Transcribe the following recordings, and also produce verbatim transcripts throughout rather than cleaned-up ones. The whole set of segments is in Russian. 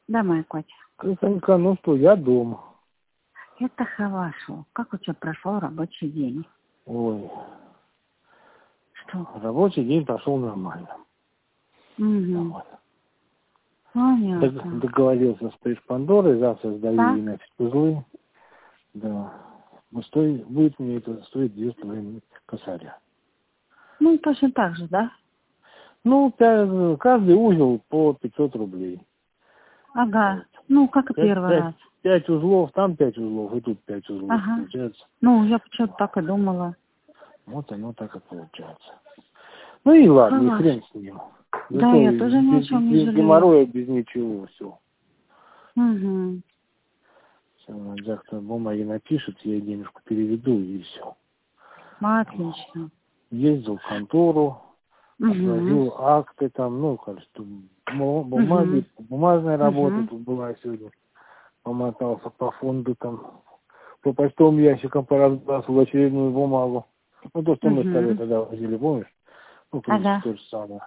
Да, моя котя. Крысонька, ну что, я дома. Это хорошо. Как у тебя прошел рабочий день? Ой, Что? рабочий день прошел нормально. Угу. Нормально. Понятно. Дог- Договорился с Приш Пандорой, завтра сдаю Так? ей нафиг узлы. Да. Ну, стоит, будет мне это стоить две с половиной косаря. Ну, точно так же, да? Ну, пя- каждый узел по пятьсот рублей. Ага. Вот. Ну, как и Пять, первый пять, раз. пять узлов, там пять узлов, и тут пять узлов Ага. получается. Ну, я почему-то так и думала. Вот оно так и получается. Ну и ладно, и Хорошо. хрен с ним. Да, Зато я тоже ни о без, чем не без жалею. геморроя, без ничего, все. Угу. Завтра бумаги напишут, я ей денежку переведу, и все. Отлично. Ездил в контору, Угу. отвозил акты там, ну, кажется, бу- бумаги, Угу. бумажная работа Угу. тут была сегодня. Помотался по фонду там, по почтовым ящикам поразбрасывал очередную бумагу. Ну, то, что мы с тобой Угу. тогда возили, помнишь? Ну, в принципе, Ага. то же самое.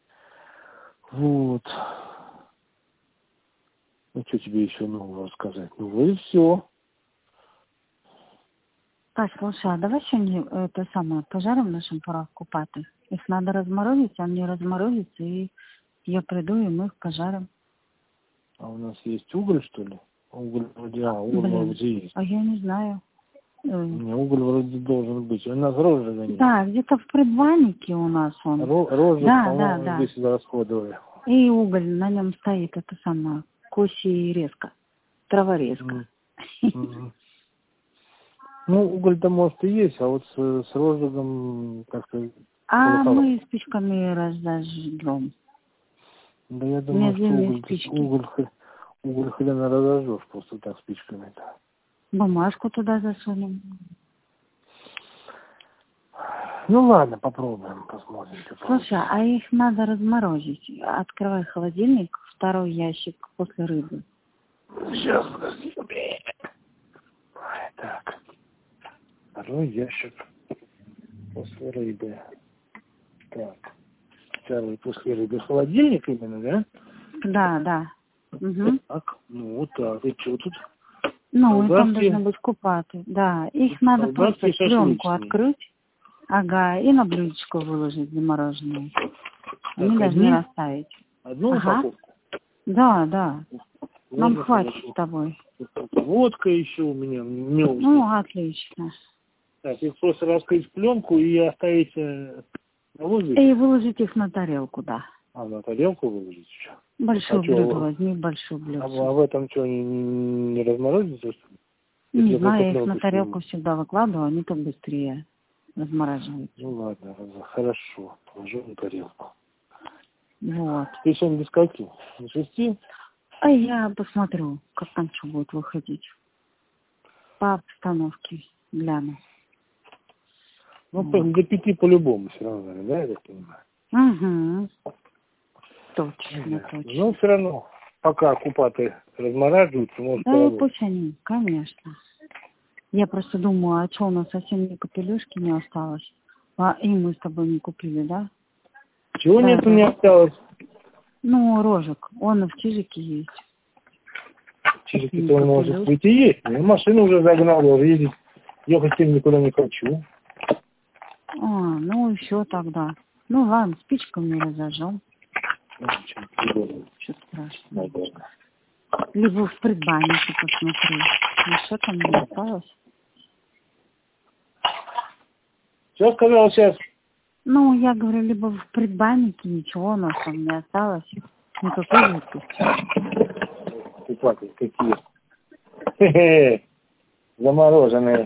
Вот. Ну, что тебе еще нового рассказать? Ну, вот и все. Так, слушай, а давай сегодня это самое, пожарим нашим порох купаты. Их надо разморозить, а мне разморозится, и я приду, и мы их пожарим. А у нас есть уголь, что ли? Уголь вроде, а, уголь Блин, вроде есть. а я не знаю. Э, Не, уголь вроде должен быть. У нас розжига нет. Да, где-то в предбаннике у нас он. Ро- Розжиг, Да, да, по-моему, да. здесь расходовали. И уголь, на нем стоит это самое, коси и резка, траворезка. М, м. Ну, уголь-то может и есть, а вот с, с розжигом как-то А плоховато. мы спичками разожжем. Да я думаю, что Медленные уголь, спички. уголь, хр- уголь хрена разожжешь просто так спичками-то. Бумажку туда засунем. Ну ладно, попробуем, посмотрим, что Слушай, получится. а их надо разморозить. Открывай холодильник, второй ящик после рыбы. Сейчас, подожди. Так, второй ящик после рыбы. Так, второй после рыбы. Холодильник именно, да? Да, да. Угу. Так, ну вот так. И что тут? Ну, и там Колбаски, должны быть купаты. Да, их надо колбаски просто в пленку шашлычные. открыть. Ага, и на блюдечко выложить замороженные. Они Так, должны одни? растаять. Одну Ага. упаковку? Да, да. Нам Ладно, хватит хорошо. с тобой. Водка еще у меня мелкая. Ну, отлично. Так, их просто раскрыть в пленку и оставить э, на воздухе. И выложить их на тарелку, да. А, на тарелку выложить еще. А Большое блюдо что, возьми, большое а, блюдце. в этом что, не, не разморозится, что ли? Не Если знаю, только я их на пленку тарелку сниму. всегда выкладываю, они так быстрее размораживаются. Ну ладно, ладно, хорошо. Положу на тарелку. Вот. Ты сегодня без скольки? До шести? А я посмотрю, как там что будет выходить. По обстановке гляну. Ну, Вот. до пяти по-любому все равно, да, я так понимаю? Угу. Точно, Понятно. точно. Но все равно, пока оккупаты размораживаются, может Да и поработать. пусть они, конечно. Я просто думаю, а что у нас совсем ни капелюшки не осталось? А и мы с тобой не купили, да? Чего Да, нет, у да. меня осталось? Ну, рожек, он в чижике есть. Чижики-то он может быть и есть. Я машину уже загнал, я уже ездить, ехать с ним никуда не хочу. А, ну еще тогда. Ну ладно, спичками разожжем. Ну, ничего, Что страшного. наверное. Либо в предбаннике посмотри. Еще там не осталось. Что сказал сейчас? Ну, я говорю, либо в предбаннике ничего у нас там не осталось. Никакой жидкости. Купаты какие? Хе-хе. Замороженные.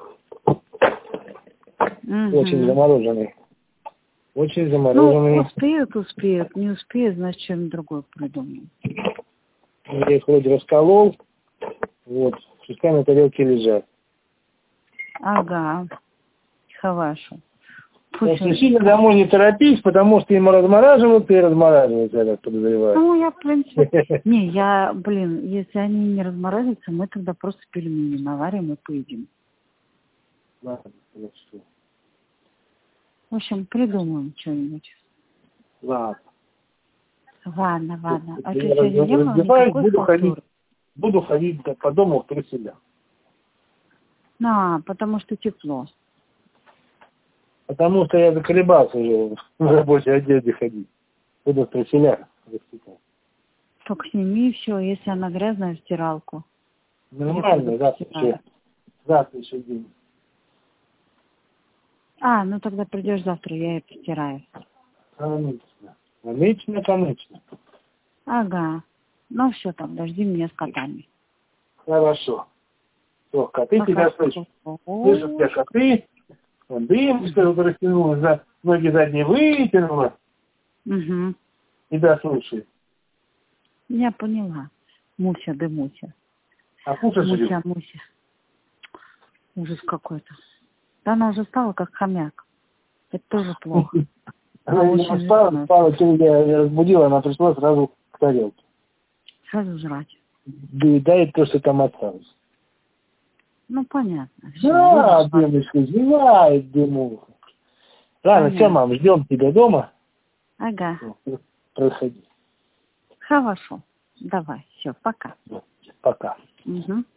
Угу. Очень замороженные. Очень Ну, замороженные. успеют, успеют. Не успеют, значит, что-нибудь другое придумаем. Я их вроде расколол. Вот. Пускай на тарелке лежат. Ага. Хорошо. Так что сильно домой не торопись, потому что им размораживают и размораживают, я так подозреваю. Ну, я, в принципе... Не, я, блин, если они не разморозятся, мы тогда просто пельмени наварим и поедим. Ладно, хорошо. В общем, придумаем что-нибудь. Ладно. Ладно, ладно. А Я ты сегодня не было раздеваюсь, никакой буду ходить, халтуры? буду ходить по дому в труселях. А, потому что тепло. Потому что я заколебался уже в рабочей одежде ходить. Буду в труселях. Только сними все, если она грязная, в стиралку. Нормально, завтра еще, завтра еще день. А, ну тогда придешь завтра, я ее постираю. Конечно. Конечно, конечно. Ага. Ну все, там, дожди меня с котами. Хорошо. Все, коты Пока. тебя слышат. Слышат тебя коты. Вон дым, что ли, растянула, за ноги задние вытянула. Угу. Тебя слушает. Я поняла. Муся да Муся. А кушаешь Муся, ли? Муся. Ужас какой-то. Да она уже стала как хомяк. Это тоже плохо. Она Она не очень спала, жирная. спала, я ее разбудила, она пришла сразу к тарелке. Сразу жрать. Доедает то, что там осталось. Ну, понятно. Всё, Да, будешь Дымочка, знает Дымуха. Ладно, все, Понятно. мам, ждем тебя дома. Ага. Проходи. Хорошо. Давай. Все, пока. Пока. Угу.